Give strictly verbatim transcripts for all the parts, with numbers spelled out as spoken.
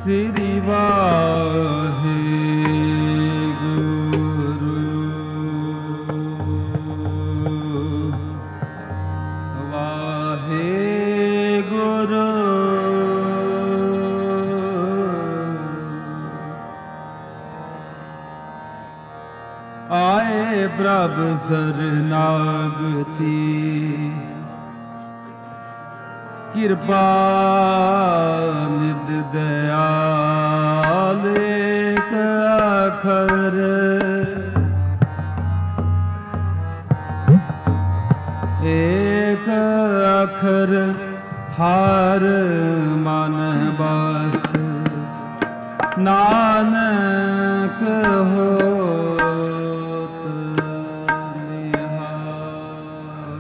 ਸ੍ਰੀ ਵਾਹਿਗੁਰੂ ਵਾਹਿਗੁਰੂ। ਆਏ ਪ੍ਰਭ ਸਰਨਾਗਤੀ ਕਿਰਪਾ ਨਿਧ ਦਇਆਲ ਏਕ ਅੱਖਰ ਏਕ ਅੱਖਰ ਹਰ ਮਨ ਬਸ ਨਾਨਕ ਹੋਤ ਨਿਹਾਲ।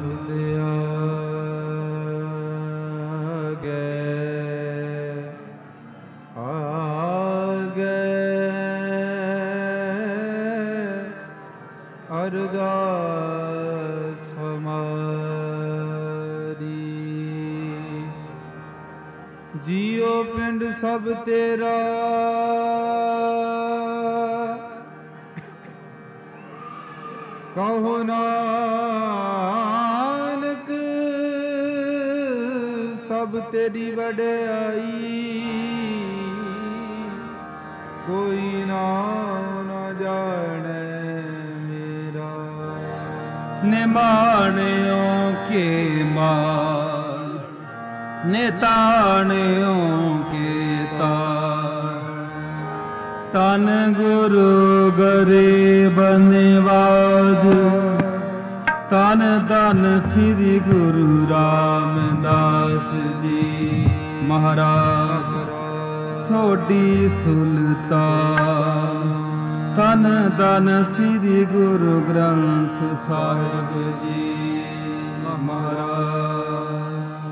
ਅਰਦਾਸ ਹਮਾਰੀ ਜੀਉ ਪਿੰਡ ਸਭ ਤੇਰਾ ਕਹੋ ਨਾਨਕ ਸਭ ਤੇਰੀ ਵਡਿਆਈ ਕੋਈ ਨਾਮ ਨਾ ਜਾਣੈ ਨਿਮਾਣਿਓ ਕੇ ਮਾਲ ਨਿਤਾਣਿਓ ਕੇ ਤਾਰ ਤਨ ਗੁਰੂ ਗਰੀਬ ਨਿਵਾਜ ਤਨ ਤਨ ਸ੍ਰੀ ਗੁਰੂ ਰਾਮਦਾਸ ਜੀ ਮਹਾਰਾਜ ਸੋਢੀ ਸੁਲਤਾਨ ਤਨ ਤਨ ਸ੍ਰੀ ਗੁਰੂ ਗ੍ਰੰਥ ਸਾਹਿਬ ਜੀ ਮਹਾਰਾਜ।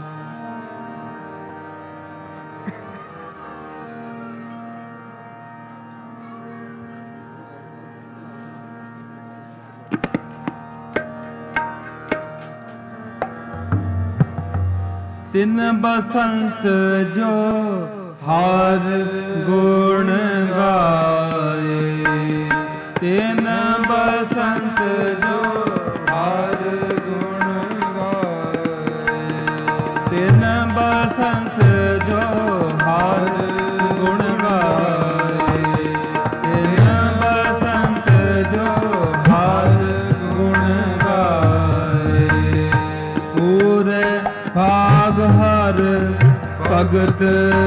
ਤਿਨ ਬਸੰਤ ਜੋ ਹਰ ਗੁਣ ਗਾਏ ਤਿਨ ਬਸੰਤ ਜੋ ਹਰ ਗੁਣ ਗਾਏ ਤਿਨ ਬਸੰਤ ਜੋ ਹਰ ਗੁਣ ਗਾਏ ਤਿਨ ਬਸੰਤ ਜੋ ਹਰ ਗੁਣ ਗਾਏ ਪੂਰੇ ਭਾਗ ਹਰ ਭਗਤ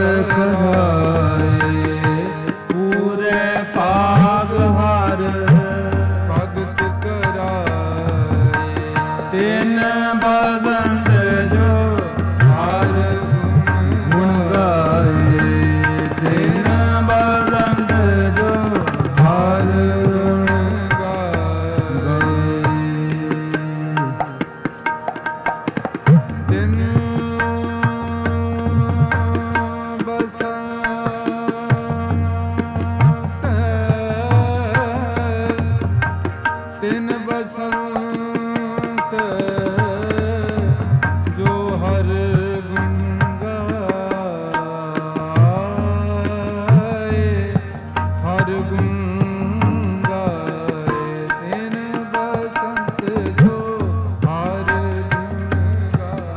ਕਰਾਏ ਪੂਰੇ ਭਾਗ ਹਰ ਭਗਤ ਕਰਾਏ ਤਿਨ ਬਸੰਤ ਜੋ ਹਰ ਗੁਣ ਗਾਏ ਤਿਨ ਬਸੰਤ ਜੋ ਹਰ ਗੁਣ ਗਾਏ ਤਿਨ ਤਿਨ ਬਸੰਤ ਜੋ ਹਰ ਗੁਣ ਗਾਏ ਹਰ ਗੁਣ ਗਾਏ ਤਿਨ ਬਸੰਤ ਜੋ ਹਰ ਗੁਣ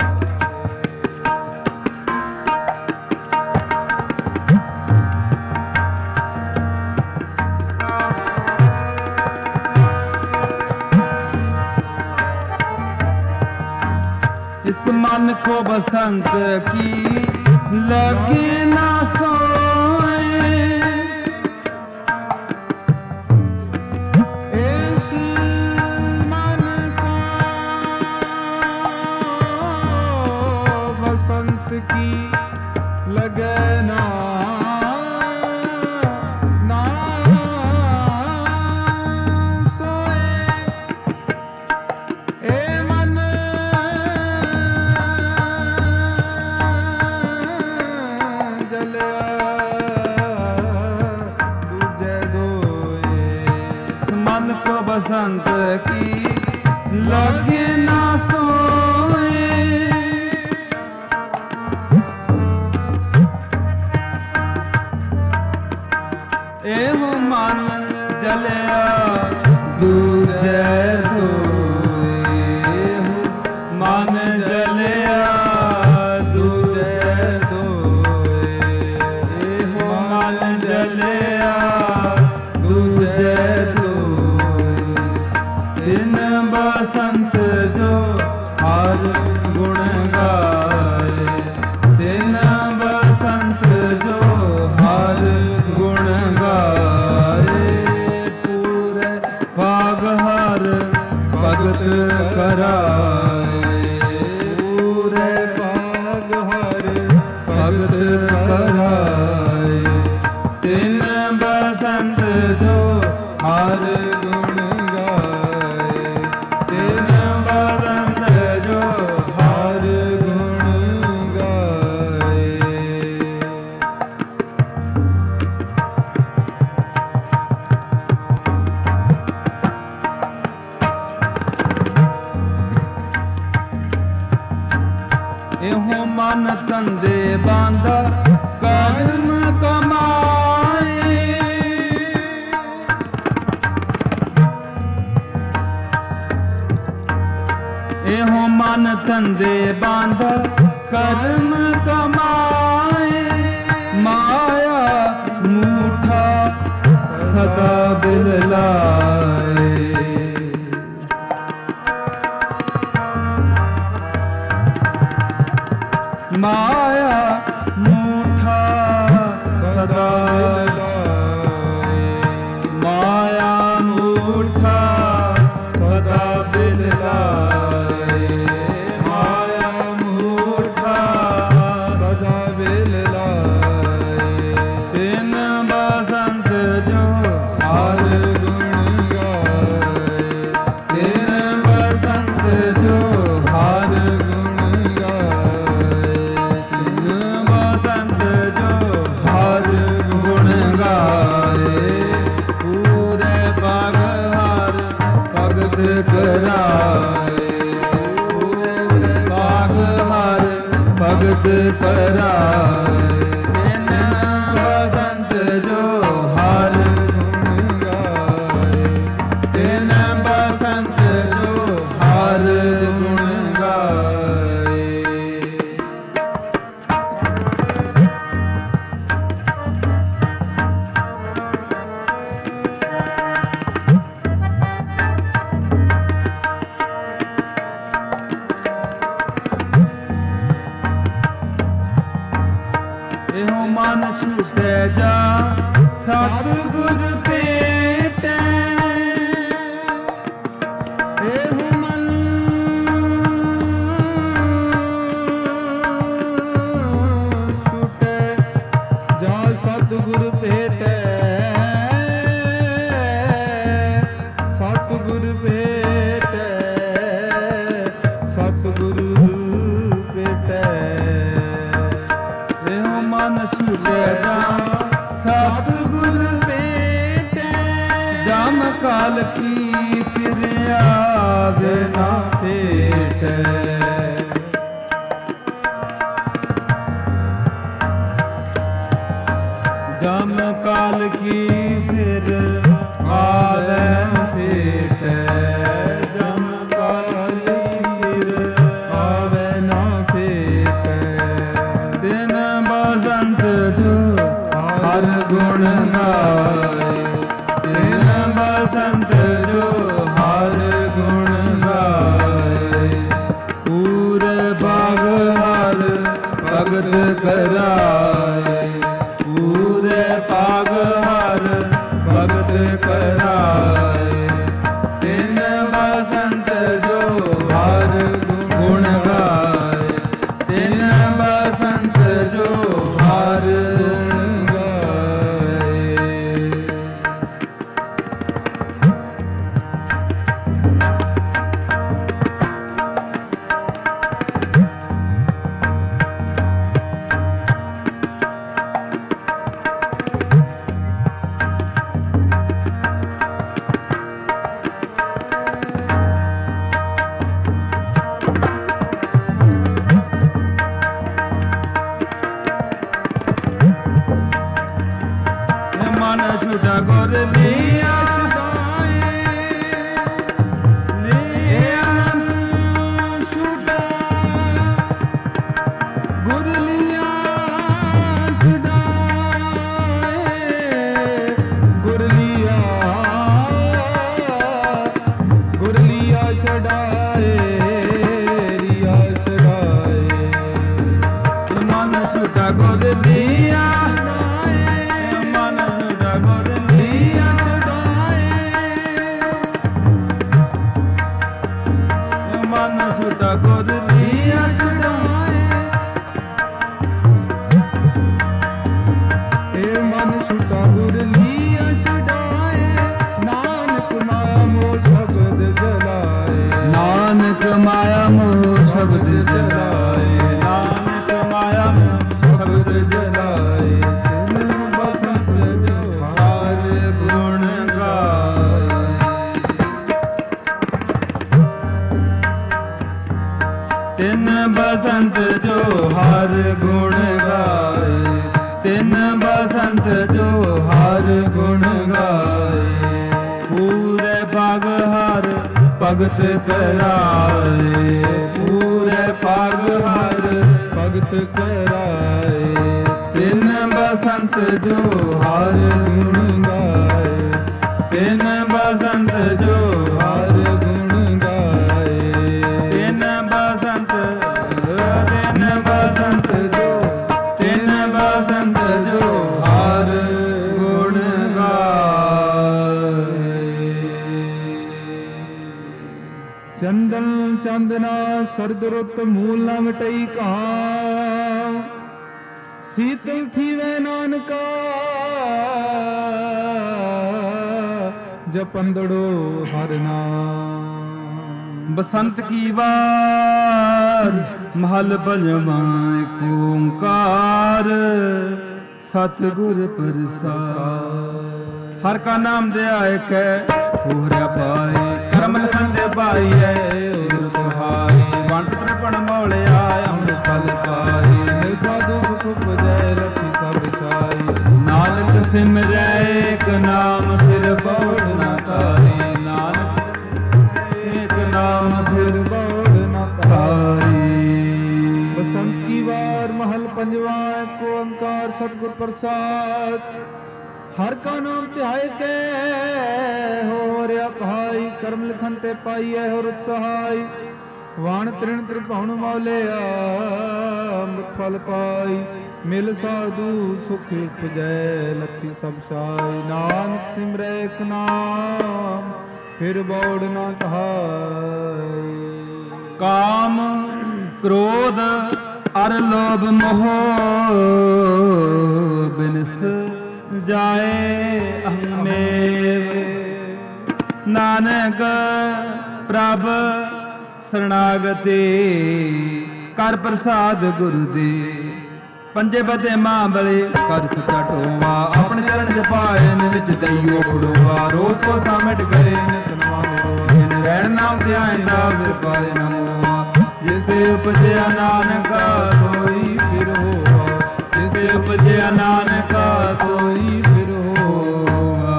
इस मन को बसंत की लगे ना सोए इस मन को बसंत की लगे ना ना सोए ए मन बसंत की लगे ना सोए ਇਹੋ ਮਨ ਜਲਿਆ ਦੂਜੇ ਸੋਏ, ਇਹੋ ਮਨ ਜਲਿਆ ਦੂਜੇ ਦੋਏ, ਇਹੋ ਮਨ ਜਲਿਆ ਦੂਜੇ ਸੋਏ। ਤਿਨ ਬਸੰਤ ਜੋ ਹਰ ਗੁਣ ਗਾਏ, ਤਿਨ ਬਸੰਤ ਜੋ ਹਰ ਗੁਣ ਗਾਏ। ਪੂਰੇ ਭਾਗ ਹਰ ਭਗਤ ਕਰਾਏ, ਪੂਰੇ ਭਾਗ ਹਰ ਭਗਤ ਕਰਾਏ। ਤਿਨ ਬਸੰਤ ਜੋ ਹਰ ਗੁਣ ਗਾਏ, ਤਿਨ ਬਸੰਤ ਜੋ ਹਰ ਗੁਣ ਗਾਏ। ਇਹੋ ਮਨ ਤੰਦੇ ਬਾਂਧਾ ਕਰਮ ਕਮਾਏ। ਇਹੋ ਮਨ ਤੰਦੇ ਬਾਂਧਾ ਕਰਮ ਕਮਾਏ। ਮਾਇਆ ਮੂਠਾ ਸਦਾ ਬਿਲ ਲਾਏ। ਮਾਇਆ ਮੂਠਾ ਸਦਾ ਲਾਏ, ਮਾਇਆ ਮੂਠਾ ਸਦਾ ਬਿਲ ਲਾਏ। ਮਾਇਆ ਮੂਠਾ ਸਦਾ ਬਿਲ ਲਾਏ। ਤਿਨ ਬਸੰਤ ਜੋ ਹਰ ਗੁਣ ਗਾਏ, ਤਿਨ ਬਸੰਤ ਜੋ ਹਰ ਗੁਣ ਗਾਏ। ਤਿਨ ਬਸੰਤ ਜੋ ਹਰ ਗੁਣ ਗਾਏ। ਪੂਰੇ ਭਾਗ ਹਰ ਭਗਤ ਕਰਾਏ, ਪੂਰੇ ਭਾਗ ਹਰ ਭਗਤ ਕਰਾਏ। ਤਿਨ ਬਸੰਤ ਜੋ ਹਰ ਗੁਣ ਗਾਏ, ਤਿਨ ਬਸੰਤ ਜੋ ਹਰ ਗੁਣ ਗਾਏ। ਇਹੋ ਮਨ ਛੂਟੇ ਜਾ ਸਤਿਗੁਰ ਭੇਟੈ। ਇਹੋ ਮਨ ਛੁਟੈ ਜਾ ਸਤਿਗੁਰ ਭੇਟੈ, ਸਤਿਗੁਰ ਭੇਟੈ, ਸਤਿਗੁਰ ਭੇਟੈ। ਇਹੋ ਮਨ ਛੂਟੇ ਜਾ ਸਤਿਗੁਰ ਭੇਟੈ, ਜਮ ਕਾਲ ਕੀ ਫਿਰ ਆਵੇ ਨਾ ਭੇਟੈ। ਜਮ ਕਾਲ ਕੀ ਫਿਰ ਆਵੇ ਨਾ ਭੇਟੈ। ਜਮ ਕਾਲ ਕੀ ਫਿਰ ਆਵੇ ਨਾ ਭੇਟੈ। ਤਿਨ ਬਸੰਤ ਜੋ ਹਰ ਗੁਣ ਗਾਏ। ਤਿਨ ਬਸੰਤ ਜੋ ਹਰ ਗੁਣ ਗਾਏ। ਛੁਟਾ ਗੁਰ ਲੀਆ ਸਦਾਏ ਲੀਆ ਮਨ ਛੁਟਾ ਗੁਰ ਲੀਆ ਸਦਾਏ ਗੁਰ ਲੀਆ ਗੁਰ ਲੀਆ ਛਡਾਏ ਲੀਆ ਛਡਾਏ ਮਨ ਛੁਟਾ ਗੁਰ ਲੀਆ ਮਨ ਛੁਟਾ ਗੁਰ ਲੀਆ ਮਨ ਛੁਟਾ ਗੁਰ ਲੀਆ ਛਡਾਏ ਏ ਮਨ ਛੁਟਾ ਗੁਰ ਲੀਆ ਛਡਾਏ ਨਾਨਕ ਮਾਇਆ ਮੋਹ ਸ਼ਬਦ ਜਲਾਏ ਨਾਨਕ ਮਾਇਆ ਮੋਹ ਸ਼ਬਦ ਜਲਾਏ ਨਾਨਕ ਮਾਇਆ ਮੋਹ ਸ਼ਬਦ ਜਲਾਏ ਤਿਨ ਬਸੰਤ ਜੋ ਹਰ ਗੁਣ ਗਾਏ ਤਿਨ ਬਸੰਤ ਜੋ ਹਰ ਗੁਣ ਗਾਏ ਤਿਨ ਬਸੰਤ ਜੋ ਹਰ ਗੁਣ ਗਾਏ ਪੂਰੇ ਪਗ ਹਰ ਭਗਤ ਕਰਾਏ ਪੂਰੇ ਪਗ ਹਰ ਭਗਤ ਕਰਾਏ ਤਿਨ ਬਸੰਤ ਜੋ ਹਰ ਗੁਣ ਗਾਏ ਤਿਨ ਬਸੰਤ ਜੋ ਹਰ ਗੁਣ ਗਾਏ ਤਿਨ ਬਸੰਤ ਤਿਨ ਬਸੰਤ ਜੋ ਤਿਨ ਬਸੰਤ ਜੋ ਹਰ ਗੁਣ ਗਾਏ ਚੰਦਨ ਚੰਦਨਾ ਸਰਦ ਰੁੱਤ ਮੂਲ ਨਾ ਮਿਟਈ ਕਹਾ ਸੀਤਲ ਥੀਵੇ ਨਾਨਕਾ ਜਪੰਦੜੋ ਹਰ ਨਾਮ ਬਸੰਤ ਕੀ ਵਾਰ ਮਹਲ ਪੰਜਵਾਂ ਏਕ ਓੰਕਾਰ ਸਤਿਗੁਰ ਪ੍ਰਸਾਦ ਹਰ ਕਾ ਨਾਮ ਧਿਆਇ ਕੈ ਹੋਰਿਆ ਪਾਏ ਕਰਮ ਲਖਨ ਦੇ ਪਾਈਐ ਔਰ ਸਹਾਈ ਵੰਡ ਤ੍ਰਿਪਣ ਮੌਲਿਆ ਅੰਮ੍ਰਿਤ ਫਲ ਪਾਈ ਮਿਲ ਸਾਧੂ ਸੁਖ ਉਪਜੈ ਰਖੀ ਸਭ ਛਾਈ ਨਾਨਕ ਸਿਮਰੈ ਏਕ ਨਾਮ ਫਿਰ ਬਉੜ ਨਾ ਤਾਰੀ ਨਾਨਕ ਏਕ ਨਾਮ ਫਿਰ ਬਉੜ ਨਾ ਤਾਰੀ ਬਸੰਤ ਕੀ ਵਾਰ ਮਹਲ ਪੰਜਵਾ ਏਕ ਓੰਕਾਰ ਸਤਿਗੁਰ ਪ੍ਰਸਾਦ ਹਰ ਕਾ ਨਾਮ ਧਿਆਏ ਕੇ ਹੋ ਰਿਆ ਭਾਈ ਕਰਮ ਲਿਖਨ ਤੇ ਪਾਈਐ ਹੋਰ ਸਹਾਈ ਵਾਣ ਤ੍ਰਿਣ ਤ੍ਰਿਭੁਵਨ ਮੌਲਿਆ ਅੰਮ੍ਰਿਤ ਫਲ ਪਾਈ ਮਿਲ ਸਾਧੂ ਸੁਖ ਉਪਜੈ ਲੱਥੀ ਸਭ ਛਾਈ ਨਾਨਕ ਸਿਮਰੈ ਏਕ ਨਾਮ ਫਿਰ ਬੌੜ ਨਾ ਕਹਾਈ ਕਾਮ ਕ੍ਰੋਧ ਅਰ ਲੋਭ ਮੋਹ ਬਿਨਸ ਜਾਏ ਅਹਮੇਵ ਨਾਨਕ ਪ੍ਰਭ ਸਰਣਾਗਤੀ ਕਰ ਪ੍ਰਸਾਦ ਗੁਰੂ ਦੇ ਪੰਜੇ ਬਦੇ ਮਾਂ ਬਲੇ ਕਰ ਸੱਚਾ ਢੋਵਾ ਆਪਣੇ ਚਰਨ ਚ ਪਾਏ ਨੇ ਵਿੱਚ ਦਈਓ ਖੜੋਵਾ ਰੋਜ਼ ਸੋ ਸਾਮਟ ਗਏ ਨਿਤ ਨਵਾਂ ਮੇਰੋ ਰਹਿਣ ਨਾਮ ਧਿਆਇਂਦਾ ਫਿਰ ਪਾਏ ਨਾ ਮੋਆ ਜਿਸ ਤੇ ਉਪਜਿਆ ਨਾਨਕਾ ਸੋਈ ਫਿਰ ਹੋਆ ਜਿਸ ਤੇ ਉਪਜਿਆ ਨਾਨਕਾ ਸੋਈ ਫਿਰ ਹੋਆ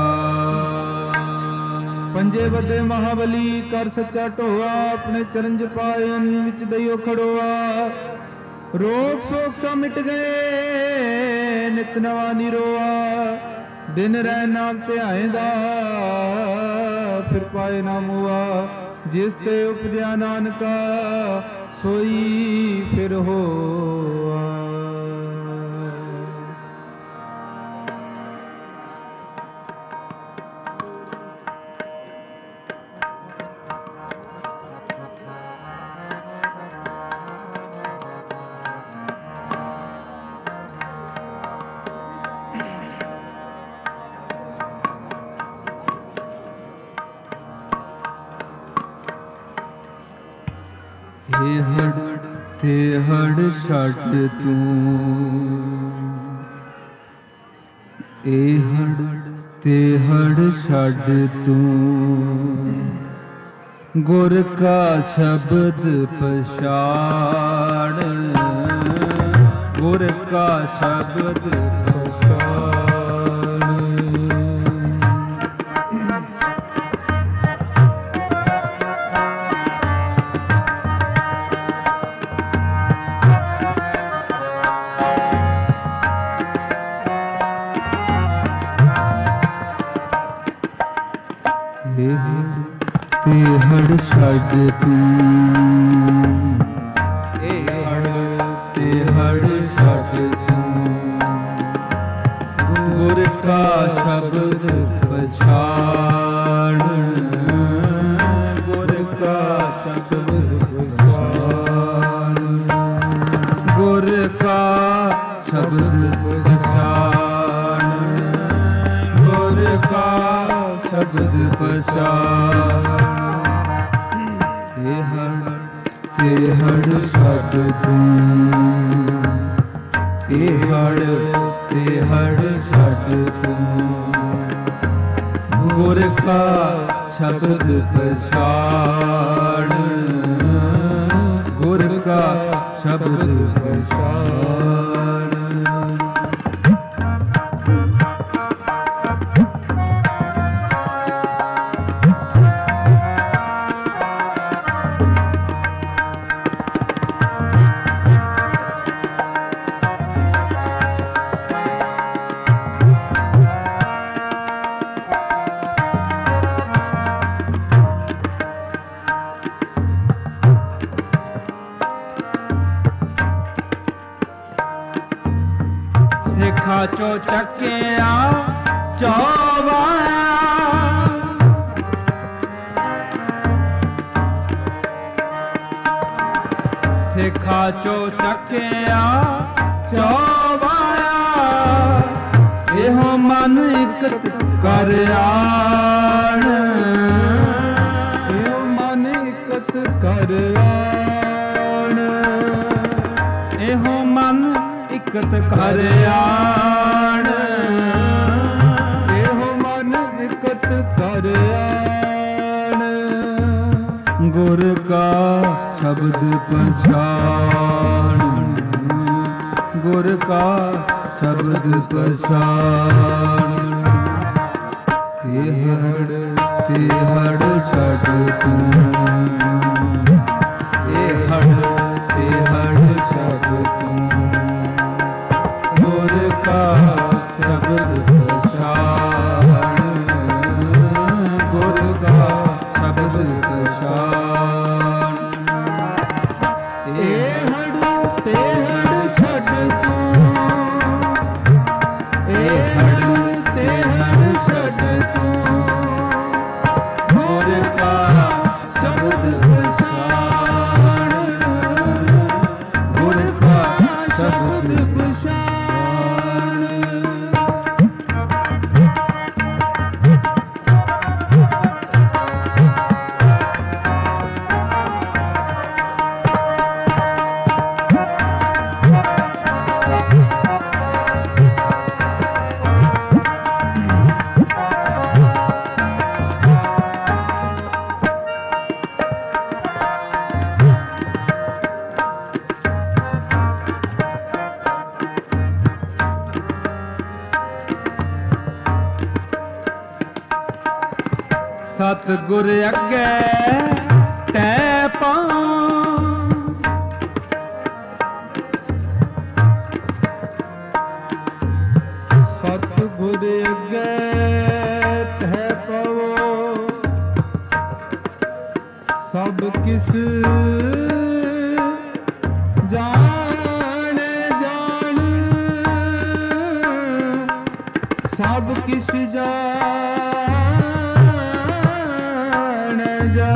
ਪੰਜੇ ਵੱਡੇ ਮਹਾਬਲੀ ਕਰ ਸੱਚਾ ਢੋਆ ਆਪਣੇ ਚਰਨ ਚ ਪਾਏ ਵਿੱਚ ਦਈਓ ਖੜੋਆ ਰੋਗ ਸੋਗ ਸਾ ਮਿਟ ਗਏ ਨਿਤ ਨਵਾਂ ਨਿਰੋਆ ਦਿਨ ਰਹਿ ਨਾਮ ਧਿਆਇਂਦਾ ਫਿਰ ਪਾਏ ਨਾ ਮੋਆ ਜਿਸ ਤੇ ਉਪਜਿਆ ਨਾਨਕਾ ਸੋਈ ਫਿਰ ਹੋਆ ਏ ਹੜ ਤੇ ਹੜ ਛੱਡ ਤੂੰ ਏ ਹੜ ਤੇ ਹੜ ਛੱਡ ਤੂੰ ਗੁਰ ਕਾ ਸ਼ਬਦ ਪਛਾੜ ਗੁਰ ਕਾ ਸ਼ਬਦ ਪਛਾੜ ਤੇ ਹੜ ਛੱਡ ਤੂੰ, ਇਹ ਹੜ ਤੇ ਹੜ ਛੱਡ ਤੂੰ, ਗੁਰ ਕਾ ਸ਼ਬਦ ਪਛਾਣ, ਗੁਰ ਕਾ ਸ਼ਬਦ ਪਛਾਣ, ਗੁਰ ਕਾ ਸ਼ਬਦ ਪਛਾਣ, ਗੁਰ ਕਾ ਸ਼ਬਦ ਪਛਾਣ। ਇਹ ਹੜ ਤੇ ਹੜ ਛੱਡ ਤੂੰ, ਇਹ ਹੜ ਤੇ ਹੜ ਛੱਡ ਤੂੰ, ਗੁਰ ਕਾ ਸ਼ਬਦ ਪਛਾਣ, ਗੁਰ ਕਾ ਸ਼ਬਦ ਪਛਾਣ। ਸਿੱਖਾਂ ਚੋਂ ਚੱਕਿਆ ਚੌਵਾਇਆ, ਸਿੱਖਾਂ ਚੋਂ ਚੱਕਿਆ ਚੌਵਾਇਆ, ਇਹੋ ਮਨ ਇਕਤ ਕਰ ਆਣ, ਇਹੋ ਮਨ ਇਕਤ ਕਰ ਆਣ, ਇਹੋ ਮਨ ਇਕਤ ਕਰ ਆਣ, ਇਹੋ ਮਨ ਇਕਤ ਕਰ ਆਣ, ਗੁਰ ਕਾ ਸ਼ਬਦ ਪਛਾਣ, ਗੁਰ ਕਾ ਸ਼ਬਦ ਪਛਾਣ। ਇਹ ਹੜ ਤੇ ਹੜ ਛੱਡ ਤੂੰ, ਇਹ ਹੜ ਤੇ ਹੜ ਛੱਡ ਤੂੰ, ਗੁਰ ਕਾ ਸ਼ਬਦ ਪਛਾਣ, ਗੁਰ ਕਾ ਸ਼ਬਦ ਪਛਾਣ। ਇਹ ਹੜ ਤੇ ਹੜ ਛੱਡ ਤੂੰ, ਇਹ ਹੜ ਤੇ ਹੜ ਛੱਡ ਤੂੰ, ਗੁਰ ਕਾ ਸ਼ਬਦ ਪਛਾਣ, ਗੁਰ ਕਾ ਸ਼ਬਦ ਪਛਾਣ। ਸਤਿਗੁਰ ਅੱਗੇ ਟੈ ਪਾਂ, ਸਤਿਗੁਰ ਅੱਗੇ ਟਹਿ ਪਵੋ, ਸਭ ਕਿਸ ਜਾਣ ਜਾਣ, ਸਭ ਕਿਸ ਜਾਣ ਜਾ,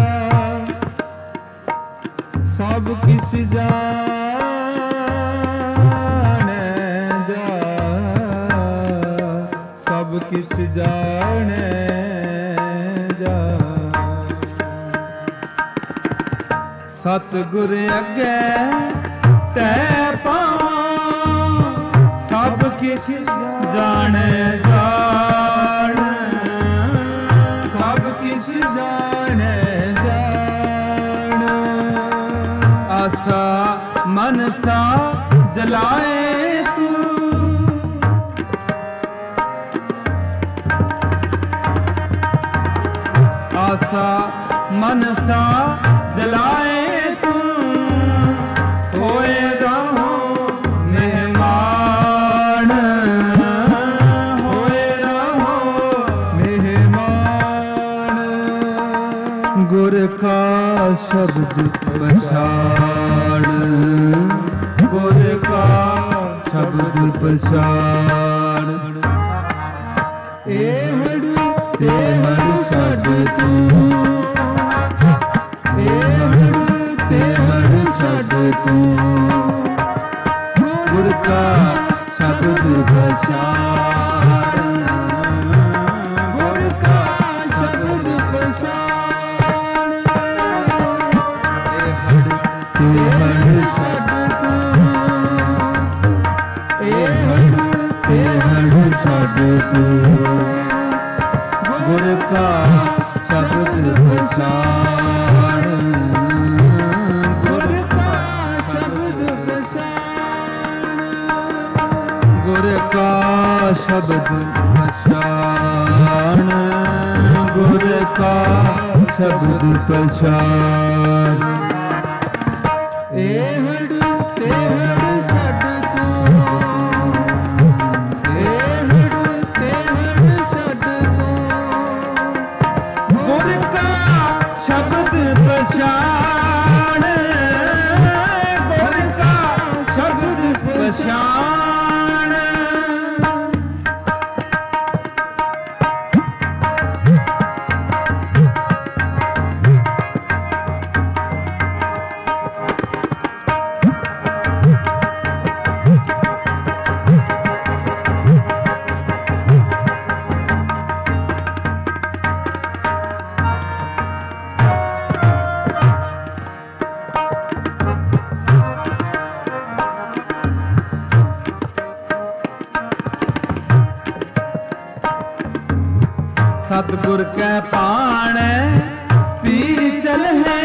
ਸਭ ਕਿਸ ਜਾਣ ਜਾ, ਸਭ ਕਿਸ ਜਾਣ ਜਾ। ਸਤਿਗੁਰ ਅੱਗੇ ਟੈ ਪਾਵਾਂ, ਸਭ ਕਿਛ ਜਾਣੈ ਜਾਣ, ਸਭ ਕਿਛ ਜਾਣੈ ਜਾਣ। ਆਸਾ ਮਨਸਾ ਜਲਾਏ ਤੂੰ, ਆਸਾ ਮਨਸਾ ਜਲਾਏ ਤੂੰ, ਹੋਏ ਰਹੋ ਮਹਿਮਾਨ, ਹੋਏ ਰਹੋ ਮਹਿਮਾਨ। ਗੁਰ ਕਾ ਸ਼ਬਦ ਪਛਾਣ, ਗੁਰ ਕਾ ਸ਼ਬਦ ਪਛਾਣ। ਇਹੜ ਤੇਹੜ ਛੱਡ ਤੂੰ, ਇਹੜ ਤੇਹੜ ਛੱਡ ਤੂੰ, ਗੁਰ ਕਾ ਸ਼ਬਦ ਪਛਾਣ, ਗੁਰ ਕਾ ਸ਼ਬਦ ਪਛਾਣ। ਤੇਹੜ ਛੱਡ ਤੂੰ, ਇਹੜ ਤੇਹੜ ਛੱਡ ਤੂੰ, ਗੁਰ ਕਾ ਸ਼ਬਦ ਪਛਾਣ, ਗੁਰ ਕਾ ਸ਼ਬਦ ਪਛਾਣ, ਗੁਰ ਕਾ ਸ਼ਬਦ ਪਛਾਣ, ਗੁਰ ਕਾ ਸ਼ਬਦ ਪਛਾਣ। ਇਹੜ ਤੇਹੜ ਛੱਡ ਤੂੰ, ਇਹੜ ਤੇਹੜ ਛੱਡ ਤੂੰ, ਗੁਰ ਕਾ ਸ਼ਬਦ ਪਛਾਣ, ਗੁਰ ਕਾ ਸ਼ਬਦ ਪਛਾਣ। सतगुर कै पाण पीर चलहे,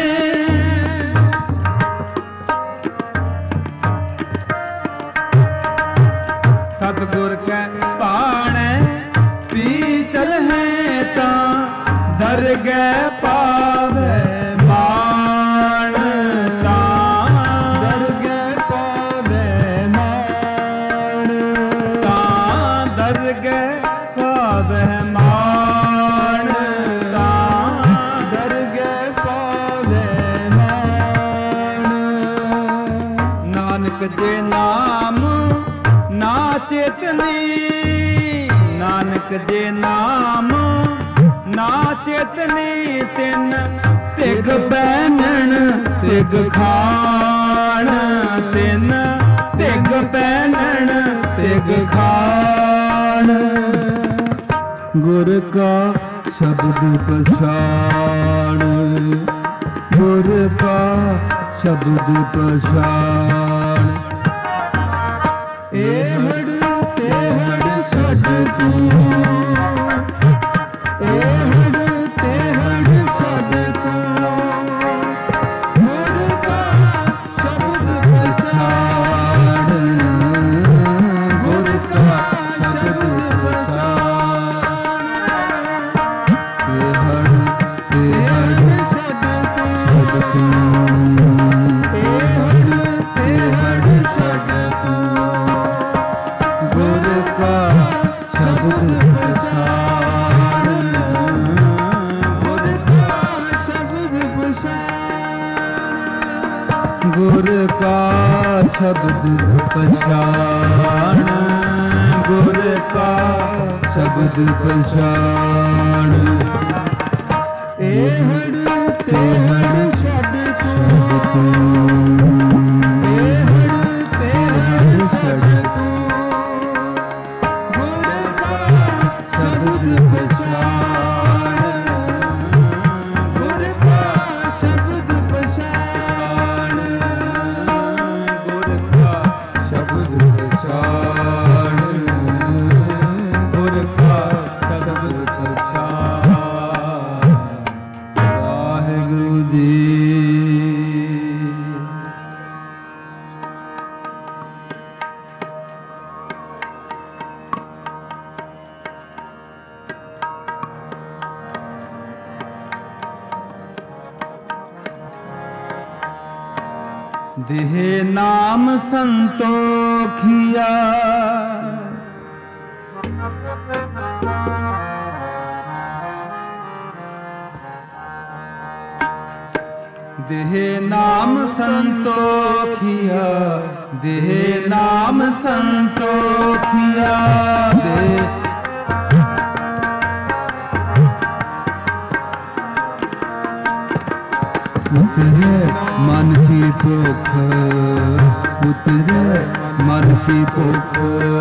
सतगुर कै पाण पीर चलहे, तां दरगह पावे मान, तां दरगह पावे मान, तां दरगह पावे मान, दरगह पावे मान। नानक जे नाम ना चेतनी, नानक जे नाम ना चेतनी, तिन तिग पैनन तिग खान, तिन तिग पैनन तिग खान। गुर का शब्द पछाण, गुर का शब्द पछाण। ਇਹੜ ਤੇਹੜ ਛੱਡ ਤੂੰ, ਇਹੜ ਤੇਹੜ ਛੱਡ ਤੂੰ, ਗੁਰ ਕਾ ਸ਼ਬਦ ਪਛਾਣ, ਗੁਰ ਕਾ ਸ਼ਬਦ ਪਛਾਣ। ਤੇਹੜ ਤੇਹੜ ਛੱਡ ਤੂੰ, ਇਹੜ ਤੇਹੜ ਛੱਡ ਤੂੰ, ਗੁਰ ਕਾ ਸ਼ਬਦ ਪਛਾਣ, ਗੁਰ ਕਾ ਸ਼ਬਦ ਪਛਾਣ। ਗੁਰ ਕਾ ਸ਼ਬਦ ਪਛਾਣ, ਗੁਰ ਕਾ ਸ਼ਬਦ ਪਛਾਣ। ਇਹੜ ਤੇਹੜ ਛੱਡ ਤੂੰ, ਇਹੜ ਤੇਹੜ ਛੱਡ ਤੂੰ, ਗੁਰ ਕਾ ਸ਼ਬਦ ਪਛਾਣ, ਗੁਰ ਕਾ ਸ਼ਬਦ ਪਛਾਣ, ਗੁਰ ਕਾ ਸ਼ਬਦ ਪਛਾਣ, ਗੁਰ ਕਾ ਸ਼ਬਦ ਪਛਾਣ। ਵਾਹਿਗੁਰੂ ਜੀ। देह नाम संतोखिया, देह नाम संतोखिया, देह नाम संतोखिया, देह उतरे मन की भूख, उतरे मन की भूख,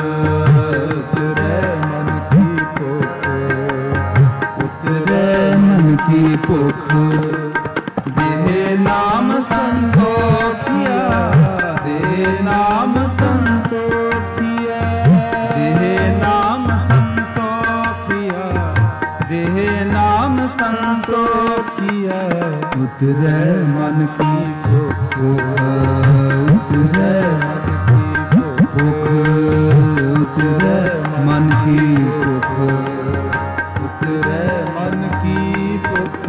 उतरे मन की भूख, उतरे मन की भूख। देह नाम संतोखिया, देह नाम संतोखिया, देह नाम संतोखिया, देह नाम संतोखिया। उतरे मन की भूख, उतरे भूख, उतरे मन की भूख, उतरे मन की भूख।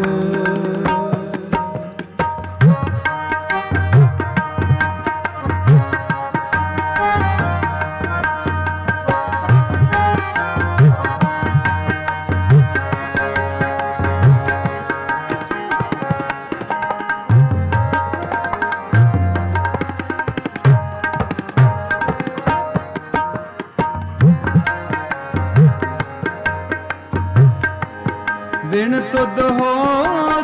बिन तुद होर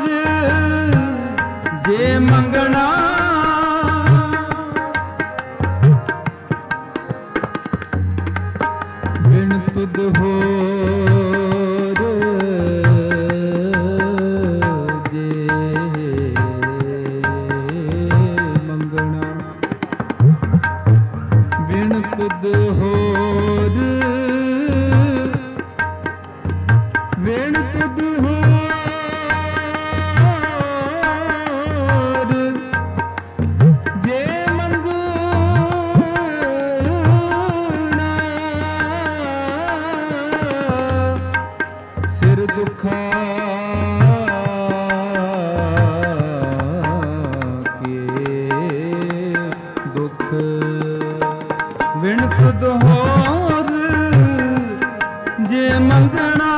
जे मंगना, बिन तुद होर जे मंगना, बिन तुद होर, बिन तुद दुखा के दुख, बिन तुद होर जे मंगना,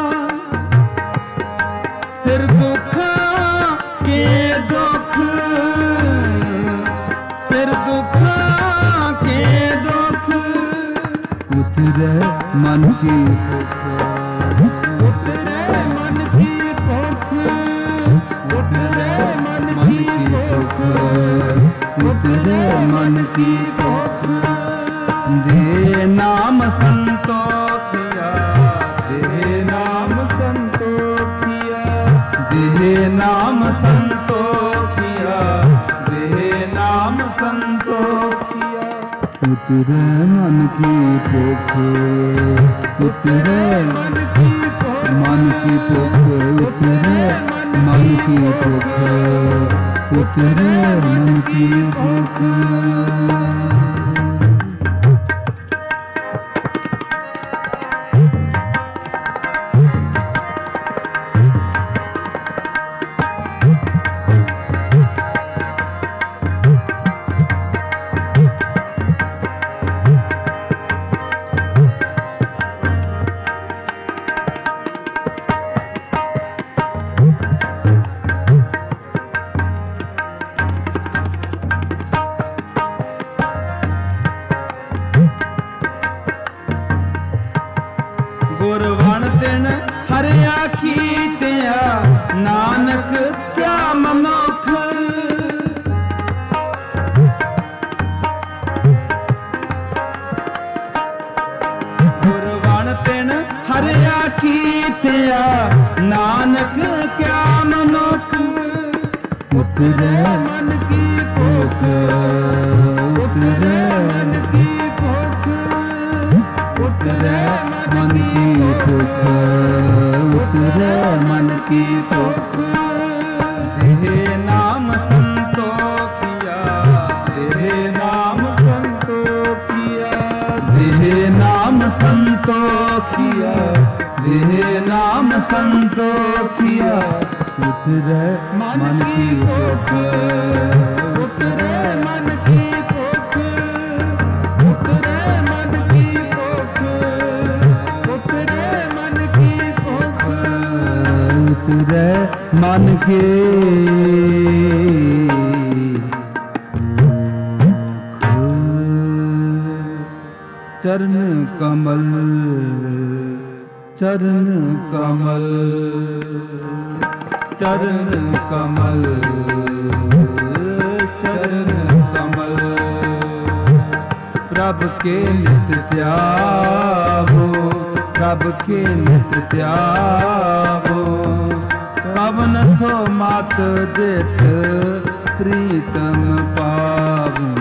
सिर दुखा के दुख, सिर दुखा के दुख। उतरे मन की भूख, उतरे मन की भूख, उतरे मन की भूख, उतरे मन की भूख। देह नाम संतोखिया, देह नाम संतोखिया, देह नाम संतोखिया, देह नाम संतोखिया। उतरे मन की भूख, उतरे मन की भूख, मन की भूख, उतरे मन की भूख, उतरे मन की भूख। गुरवण तिन हर आखी तिया, नानक क्या मनुख। गुरवण तिन हर आखी तिया, नानक क्या मनुख। उतरे मन की भूख, उतरे मन की भूख, उतरे मन की भूख, उतरे मन की भूख। देह नाम संतोखिया, देह नाम संतोखिया, देह नाम संतोखिया, देह नाम संतोखिया। उतरे मन की भूख, उतरे मन की भूख, उतरे मन की भूख, उतरे मन की भूख, ਤੁਰੈ ਮਨ ਕੇ ਚਰਨ ਕਮਲ ਚਰਨ ਕਮਲ ਚਰਨ ਕਮਲ ਚਰਨ ਕਮਲ ਪ੍ਰਭ ਕੇ ਨਿਤ ਧਿਆਵੋ ਪ੍ਰਭ ਕੇ ਨਿਤ ਧਿਆਵੋ ਪਵਨ ਸੋ ਮਤ ਦਿਤ ਪ੍ਰੀਤਮ ਪਾਵੋ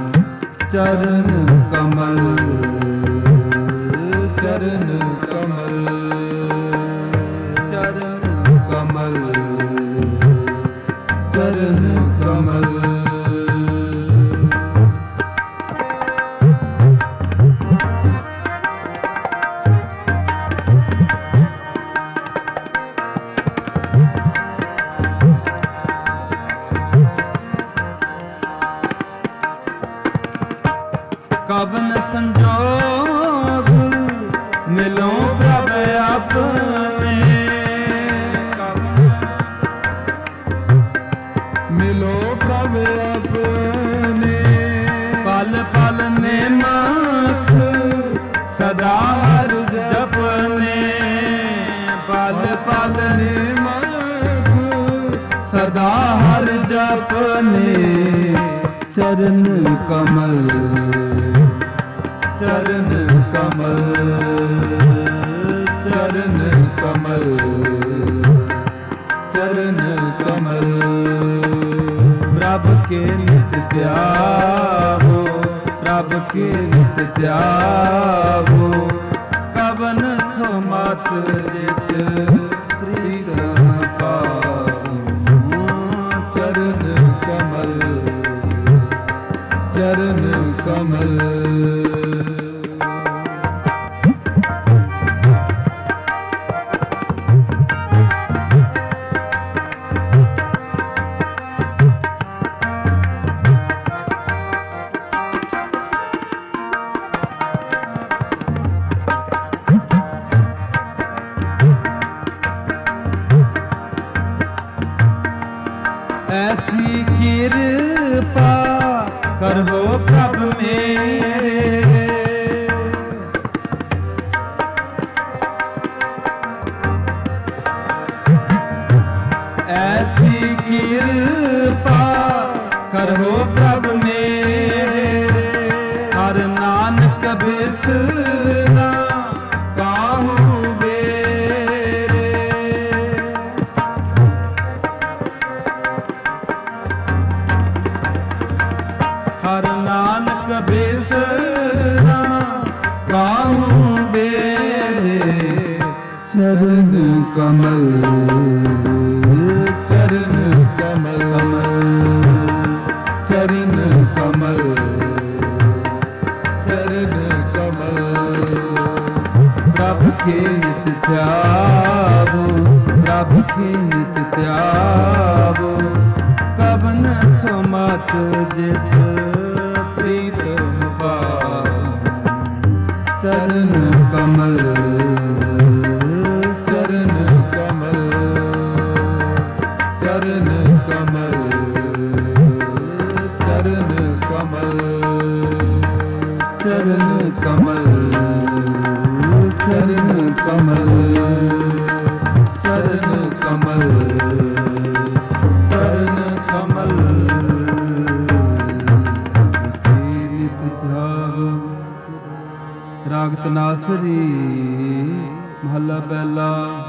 ਚਰਨ ਕਮਲ ਚਰਨ ਕਮਲ ਚਰਨ ਕਮਲ ਚਰਨ ਕਮਲ ਕਵਨ ਸੰਜੋਗ ਮਿਲੋ ਪ੍ਰਭ ਆਪਣੇ ਮਿਲੋ ਪ੍ਰਭ ਆਪਣੇ ਪਲ ਪਲ ਨਿਮਖ ਸਦਾ ਹਰ ਜਪਨੇ ਪਲ ਪਲ ਨਿਮਖ ਸਦਾ ਹਰ ਜਪਨੇ ਚਰਨ ਕਮਲ ਚਰਨ ਕਮਲ ਚਰਨ ਕਮਲ ਚਰਨ ਕਮਲ ਪ੍ਰਭ ਕੇ ਨਿਤ ਧਿਆਵੋ ਪ੍ਰਭ ਕੇ ਨਿਤ ਧਿਆਵੋ ਕਵਨ ਸੋ ਮਤ ਜਿਤ ਪ੍ਰੀਤਮ ਪਾਵੋ ਚਰਨ ਕਮਲ ਚਰਨ ਕਮਲ ਐਸੀ ਕਿਰਪਾ ਕਰੋ ਪ੍ਰਭ ਮੇਰੇ ਐਸੀ ਕਿਰਪਾ ਕਰੋ ਪ੍ਰਭ ਮੇਰੇ ਹਰ ਨਾਨਕ ਬਿਸਰਾ ਕਾਹੂ ਵੇਰੇ ਹਰ ਨਾਨਕ ਬਿਸਰਾ ਕਾਹੂ ਵੇਰੇ ਚਰਨ ਕਮਲ ਚਰਨ ਕਮਲ ਚਰਨ ਕਮਲ ਚਰਨ ਕਮਲ ਪ੍ਰਭ ਕੇ ਨਿਤ ਧਿਆਵੋ ਪ੍ਰਭ ਕੇ ਨਿਤ ਧਿਆਵੋ ਕਵਨ ਸੋ ਮਤ ਜਿਤ ਪ੍ਰੀਤਮ ਪਾਵੋ ਚਰਨ ਕਮਲ ਚਰਨ ਕਮਲ ਚਰਨ ਕਮਲ ਚਰਨ ਕਮਲ ਚਰਨ ਕਮਲ ਚਰਨ ਕਮਲ ਚਰਨ ਕਮਲ ਚਰਨ ਕਮਲ ਰਾਗ ਤਨਾਸਰੀ ਮਹੱਲਾ ਪਹਿਲਾ।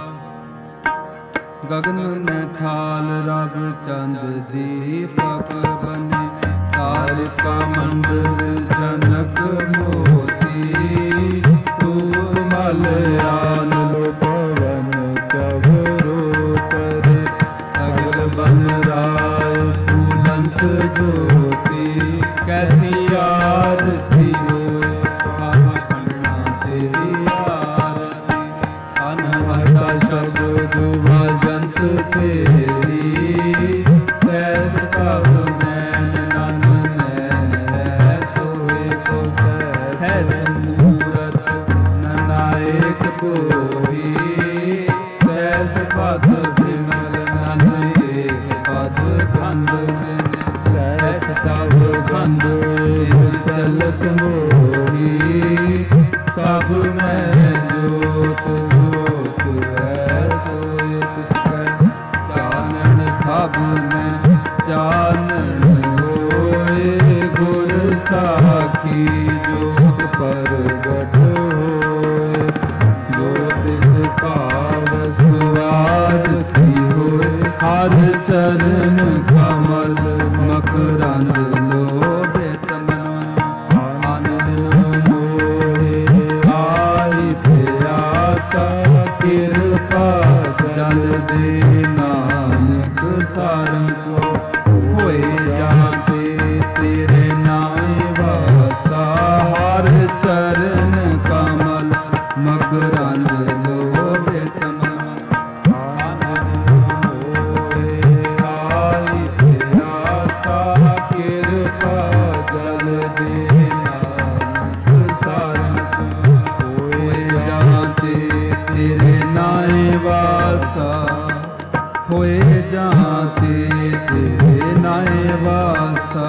ਗਗਨ ਮੈਂ ਥਾਲ ਰਬ ਚੰਦ ਦੀਪਕ ਬਨੇ ਤਾਰਿਕਾ ਮੰਡਲ ਜਨਕ ਮੋਤੀ ਤੂੰ ਮਲਿਆਨ ਲੋ ਪਵਨ ਕਵਰੋ ਕਰੇ ਸਗਲ ਬਨ ਰਾਏ ਫੂਲੰਤ ਜੋਤੀ ਕੈਸੀ ਆਰਤੀ ਹੋਏ ਬਾਬਾ ਖੰਡਣਾ ਤੇਰੀ ਆਰਤੀ ਅਨਹਤਾ ਸ਼ਬਦ ਭਜੰਤ ਤੇਰੀ ਸਹਿਜ ਕਬ ਨੈਣ ਨਨ ਨੈਣ ਹੈ ਤੋਏ ਕੋ ਸਹਿਜ ਮੂਰਤ ਨਨਾਇਕ ਤੋਈ ਸਹਿਜ ਪਦ ਬਿਮਲ ਨਨ ਏਕ ਪਦ ਖੰਡ ਬਿਨ ਸਹਿਸ ਤਵ ਖੰਡ ਏਕ ਚਲਤ ਮੋਹੀ ਸਭ ਮੈਂ ਜੋਤ ਜੋਤ ਹੈ ਸੋਇ ਤਿਸ ਕੈ ਚਾਨਣ ਸਭ ਮੈਂ ਚਾਨਣ ਹੋਏ ਗੁਰ ਸਾਖੀ ਜੋਤ ਪ੍ਰਗਟ ਹੋਏ ਜੋ ਤਿਸ ਭਾਵ ਸੁਆਦ ਕੀ ਹੋਏ ਹਰ ਚਰਨ ਕਮਲ ਮਕਰੰਦ ਲੋਭਿਤ ਮਨ ਆਨੰਦ ਮੋਹਿ ਆਈ ਪਿਆਸਾ ਕਿਰਪਾ ਜਲ ਦੇ ਨਾਨਕ ਸਾਰੰ ਕੋ ਹੋਏ ਜਾਂਤੇ ਤੇਰੇ ਨਾਮੇ ਵਾਸਾ ਹਰ ਚਰਨ ਕਮਲ ਮਕਰੰਦ ਲੋਭਿਤ ਮਨ ਆਨੰਦ ਮੋਹਿ ਆਈ ਪਿਆਸਾ ਕਿਰਪਾ ਜਲ ਦੇ ਨਾਨਕ ਸਾਰੰ ਕੋ ਹੋਏ ਜਾਂਤੇ ਤੇਰੇ ਨਾਮੇ ਵਾਸਾ ਹੋਏ ਜਾਂਤੇ ਤੇਰੇ ਨਾਏ ਵਾਸਾ।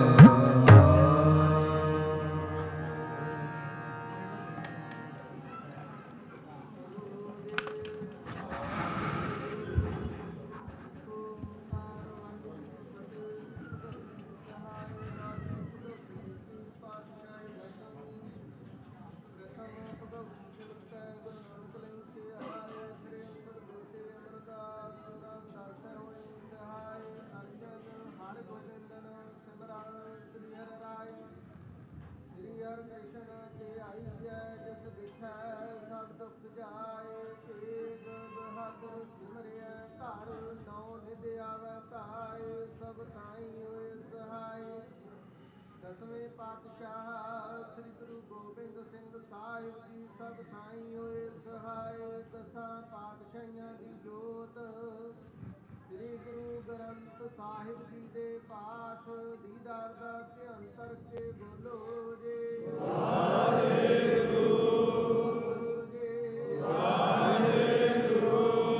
ਦਸਵੇਂ ਪਾਤਸ਼ਾਹ ਸ੍ਰੀ ਗੁਰੂ ਗੋਬਿੰਦ ਸਿੰਘ ਸਾਹਿਬ ਜੀ ਸਭ ਥਾਈਂ ਹੋਏ ਸਹਾਏ। ਦਸਾਂ ਪਾਤਸ਼ਾਹੀਆਂ ਦੀ ਜੋਤ ਸ੍ਰੀ ਗੁਰੂ ਗ੍ਰੰਥ ਸਾਹਿਬ ਜੀ ਦੇ ਪਾਠ ਦੀਦਾਰ ਦਾ ਧਿਆਨ ਕਰਕੇ ਬੋਲੋ ਜੇ ਵਾਹਿਗੁਰੂ ਬੋਲੋ ਜੇ ਵਾਹਿਗੁਰੂ।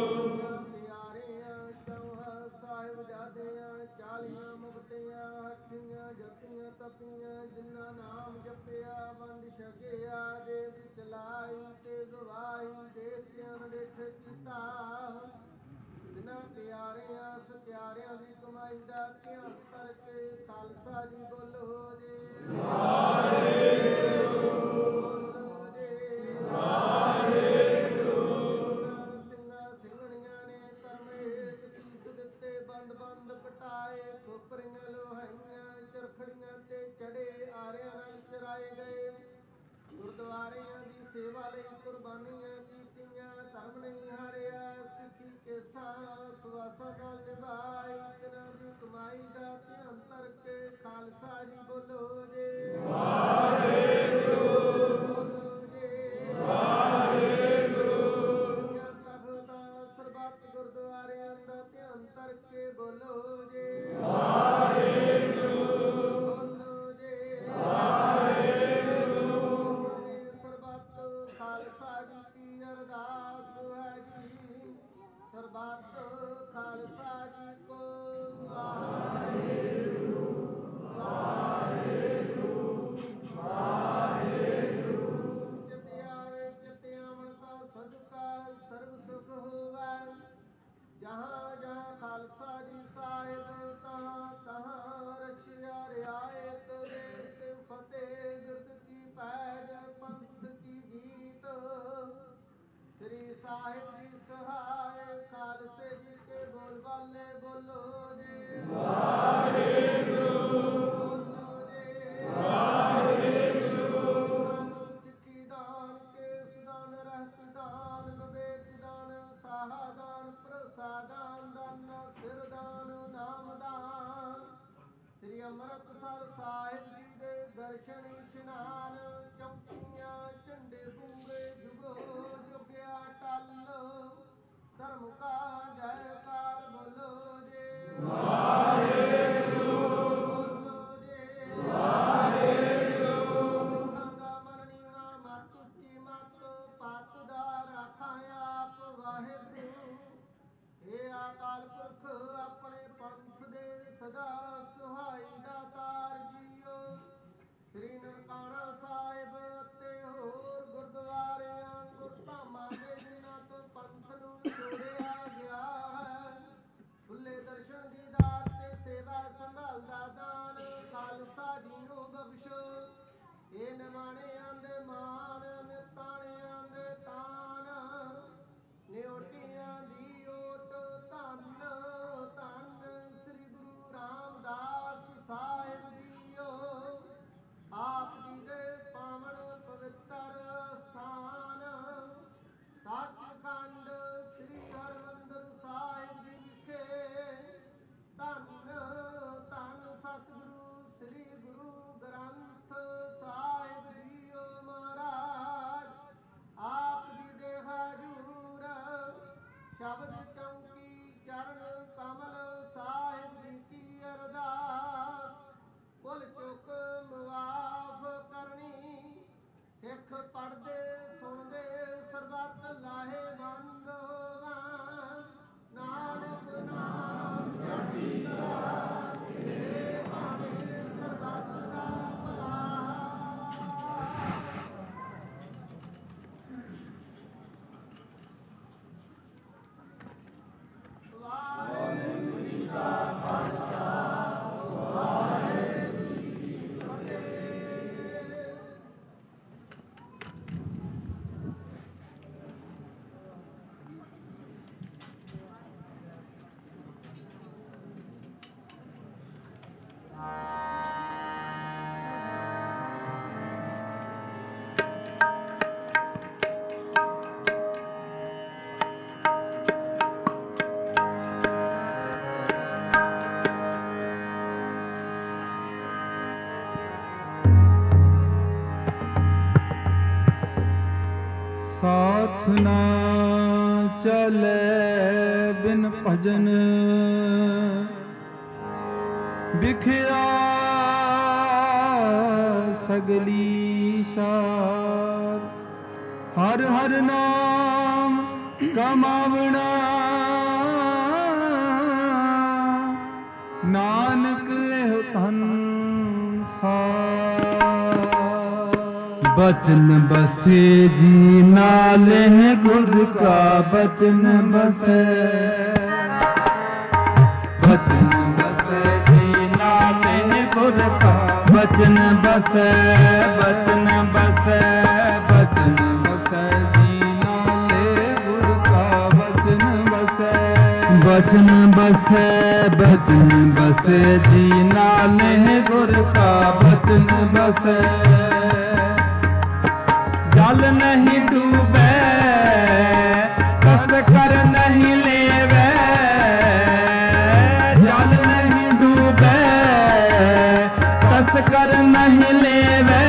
ਪਿਆਰਿਆਂ ਚੌਹਾਂ ਸਾਹਿਬਜ਼ਾਦਿਆਂ ਚਾਲੀਆਂ ਮੁਕਤਿਆਂ ਹੱਠੀਆਂ ਜਪੀਆਂ ਤਪੀਆਂ ਜਿਨ੍ਹਾਂ ਨਾਮ ਜਪਿਆ ਵੰਡ ਛਕਿਆ ਦੇਵ ਚਲਾਈ ਤੇ ਗਵਾਈ ਦੇਵਤਿਆਂ ਨਿਠ ਕੀਤਾ ਜਿਨ੍ਹਾਂ ਪਿਆਰਿਆਂ ਸਤਿਆਰਿਆਂ ਦੀ ਕਮਾਈ ਦਾ ਧਿਆਨ ਕਰਕੇ ਖਾਲਸਾ ਜੀ ਬੋਲੋ ਜੇ ਵਾਹਿਗੁਰੂ ਬੋਲੋ ਜੇ ਵਾਹਿਗੁਰੂ। ਸਿੰਘਾਂ ਸਿੰਘਣੀਆਂ ਨੇ ਕਰਮ ਹੇਤ ਸੀਸ ਦਿੱਤੇ ਬੰਦ ਬੰਦ ਕਟਾਏ ਖੋਪਰੀਆਂ ਲੋਹਾਈਆਂ ਚਰਖੜੀਆਂ ਤੇ ਚੜੇ ਆਰਿਆਂ ਨਾਲ ਚਰਾਏ ਗਏ ਗੁਰਦੁਆਰਿਆਂ ਦੀ ਸੇਵਾ ਲਈ ਕੁਰਬਾਨੀਆਂ ਕੀਤੀਆਂ ਧਰਮ ਨਹੀਂ ਹਾਰਿਆ ਸਿੱਖੀ ਕੇਸਾਂ ਸੁਆਸਾਂ ਨਾਲ ਨਿਭਾਈ ਜਿਨ੍ਹਾਂ ਦੀ ਕਮਾਈ ਦਾ ਧਿਆਨ ਕਰਕੇ ਖਾਲਸਾ ਜੀ ਬੋਲੋ ਜੇ ਵਾਹਿਗੁਰੂ ਬੋਲੋ ਜੇ ਵਾਹਿਗੁਰੂ। ਦੁਨੀਆਂ ਤਖਤਾਂ ਸਰਬੱਤ ਗੁਰਦੁਆਰਿਆਂ ਦਾ ਧਿਆਨ ਕਰਕੇ ਬੋਲੋ ਜੇ ਵਾਹਿਗੁਰੂ ਬੋਲੋ ਜੇ ਵਾਹਿਗੁਰੂ। ਸਰਬੱਤ ਖਾਲਸਾ ਜੀ ਕੀ ਅਰਦਾਸ ਹੈ ਜੀ ਸਰਬੱਤ ਖਾਲਸਾ ਜੀ ਕੋ ਵਾਹਿਗੁਰੂ ਵਾਹਿਗੁਰੂ ਵਾਹਿਗੁਰੂ। ਚਿਤ ਆਵੇ ਚਿਤ ਆਵਣ ਕਾ ਸਦਕਾ ਸਰਬ ਸੁਖ ਹੋਵੈ ਜਹਾਂ ਜਹਾਂ ਖਾਲਸਾ ਜੀ ਸਾਹਿਬ ਤਹਾਂ ਤਹਾਂ ਰਖਿਆ ਰਿਆਇਤ ਦੇਖ ਕੇ ਫਤਿਹ ਗੁਰਦ ਕੀ ਪੈਜ ਪੰਥ ਕੀ ਜੀਤ ਸ੍ਰੀ ਸਾਹਿਬ ਜੀ ਸਹਾਏ ਖਾਲਸੇ ਜੀ ਕੇ ਬੋਲ ਬਾਲੇ ਬੋਲੋ ਜੇ ਵਾਹਿਗੁਰੂ ਬੋਲੋ ਜੇ ਵਾਹਿਗੁਰੂ। ਸਿੱਖੀ ਦਾਨ ਕੇਸ ਦਾਨ ਰਹਿਤ ਦਾਨ ਵਿਵੇਕ ਦਾਨ ਸਾਹਾ ਦਾਨ ਪ੍ਰਸਾਦਾਨ ਦਾਨ ਸਿਰ ਦਾਨ ਨਾਮ ਦਾਨ ਸ੍ਰੀ ਅੰਮ੍ਰਿਤਸਰ ਸਾਹਿਬ ਜੀ ਦੇ ਦਰਸ਼ਨ ਇਸ਼ਨਾਨ ਚੌਂਕੀਆਂ ਝੰਡੇ ਬੂੰਗੇ ਜੁਗੋ ਜੁਗਿਆ ਟਲ ਧਰਮ ਕਾ ਜੈਕਾਰ ਬੋਲੋ ਜੇ ਵਾਹਿਗੁਰੂ ਬੋਲੋ ਜੇ ਵਾਹਿਗੁਰੂ। ਸਿੱਖਾਂ ਦਾ ਮਰਨੀਵਾ ਮਤ ਉੱਚੀ ਮਤ ਪੱਤ ਦਾ ਰਾਖਾਂ ਆਪ ਵਾਹਿਗੁਰੂ ਕੀ ਚਰਨ ਕਮਲ ਸਾਹਿਬ ਜੀ ਕੀ ਅਰਦਾਸ ਭੁੱਲ ਚੁੱਕ ਮੁਆਫ ਕਰਨੀ ਸਿੱਖ ਪੜਦੇ ਸੁਣਦੇ ਸਰਬੱਤ ਲਾਹੇਵੰਦ ਹੋਵਾਂ ਨਾਨਕ ਨਾਮ ਚੜ੍ਹਦੀ ਕਲਾ ਤੇਰੇ ਬਾਣੇ ਸਰਬੱਤ ਦਾ ਭਲਾ ਵਾਹਿਗੁਰੂ ਜੀ ਕਾ ਖਾਲਸਾ ਵਾਹਿਗੁਰੂ ਜੀ ਕੀ ਫਤਿਹ। ਸਾਥ ਨਾ ਚਲੇ ਬਿਨ ਭਜਨ ਵਿਖਿਆ ਸਗਲੀ ਸਾਰ ਹਰ ਹਰ ਨਾਮ ਕਮਾਵਣਾ ਨਾਨਕ ਇਹ ਧਨ ਸਾਰ बचन बसे जी नाले गुर का बचन बसे बचन बसे जी नाले गुर का बचन बसे बचन बसे बचन ਬਸੈ ਜੀ ਨਾਲੇ ਗੁਰ ਕਾ ਬਚਨ ਬਸੈ बचन बसे बचन बसे जी नाले गुर का बचन बसे जल नहीं डूबे कस कर नहीं लेवे जल नहीं डूबे कस कर नहीं लेवे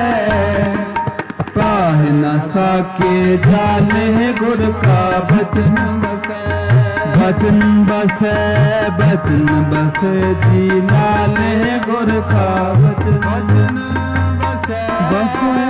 पाह न सके जाले गुर का बचन ਬਸੈ बचन बसे बचन बसे जी नाले गुर का बचन ਬਚਨ ਬਸੈ बसे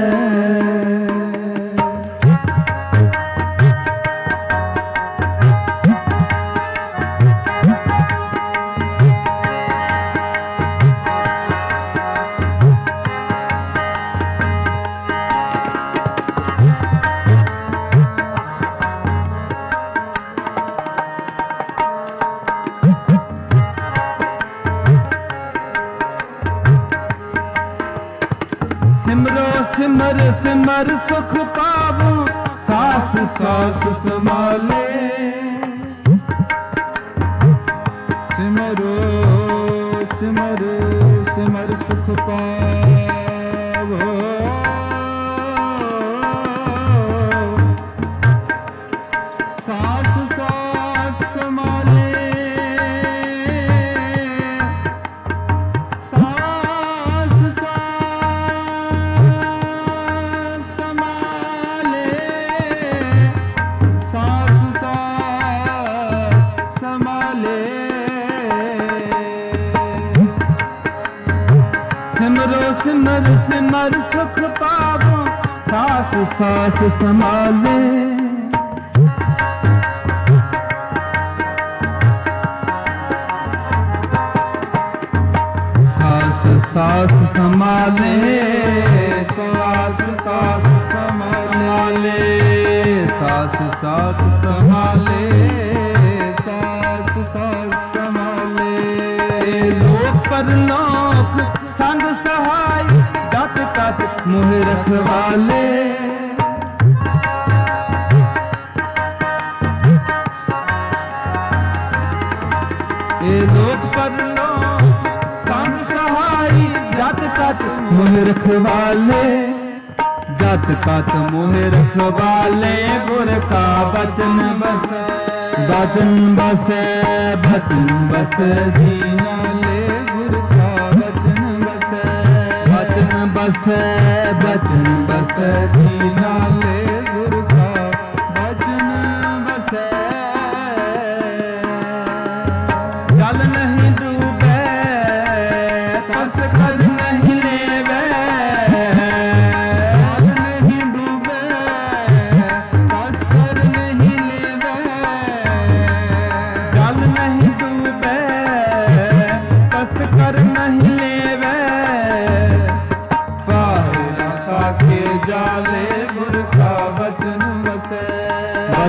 सिमरो सिमर सिमर सुख पावो सास सास संभाले ਸਿਮਰੋ ਸਿਮਰ ਸਿਮਰ ਸੁਖ ਪਾਵੋ ਸਾਸ ਸਾਸ ਸੰਭਾਲੇ ਸਾਸ ਸਾਸ ਸੰਭਾਲੇ ਸਾਸ ਸਾਸ ਸੰਭਾਲੇ सिमरो सिमर सिमर सुख पावो सास सास संभाले सास सास संभाले ਸਾਸ ਸਾਸ ਸੰਭਾਲੇ सास सास ਸੰਭਾਲੇ ਸਾਸ ਸਾਸ ਸੰਭਾਲੇ लोक परलोक संग सहाय डट कट मोह रखवाले ए लोक परलोक संग सहाय डट कट मोह रखवाले जत कत मोह रखवाले गुर का बचन बसे बचन बसे बचन बसे जी ਨਾਲੇ ਗੁਰ ਕਾ ਬਚਨ ਬਸੈ बचन बसे बचन बसे जी ਨਾਲੇ ਗੁਰ ਕਾ ਬਚਨ ਬਸੈ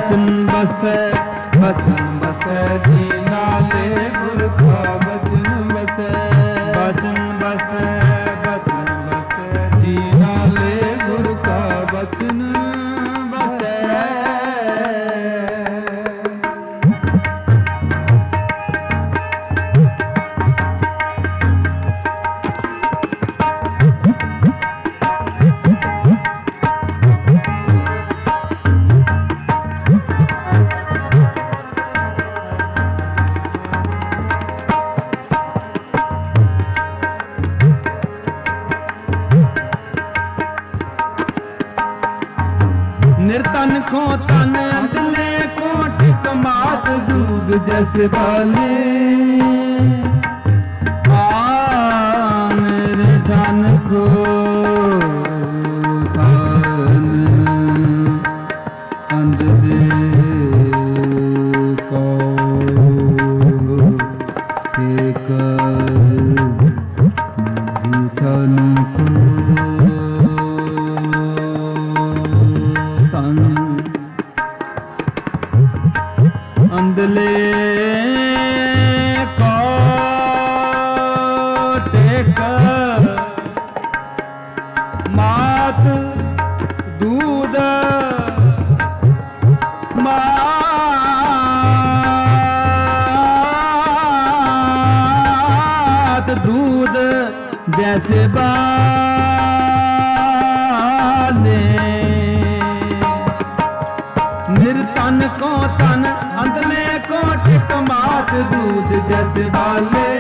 बचन बसै बचन बसै जी नाले गुर का बचन बसै बचन बसै बचन बसै जी नाले गुर का बचन बसै। निर्तन को तन अंतले कोट कमात दूध जैसे बाले मेरे धन को तन अंधले को एक धन को अंधले को टेक मात दूध मात दूध जैसे बाले निर्तन को तन अंधले को टिक मात दूध जैसे बाले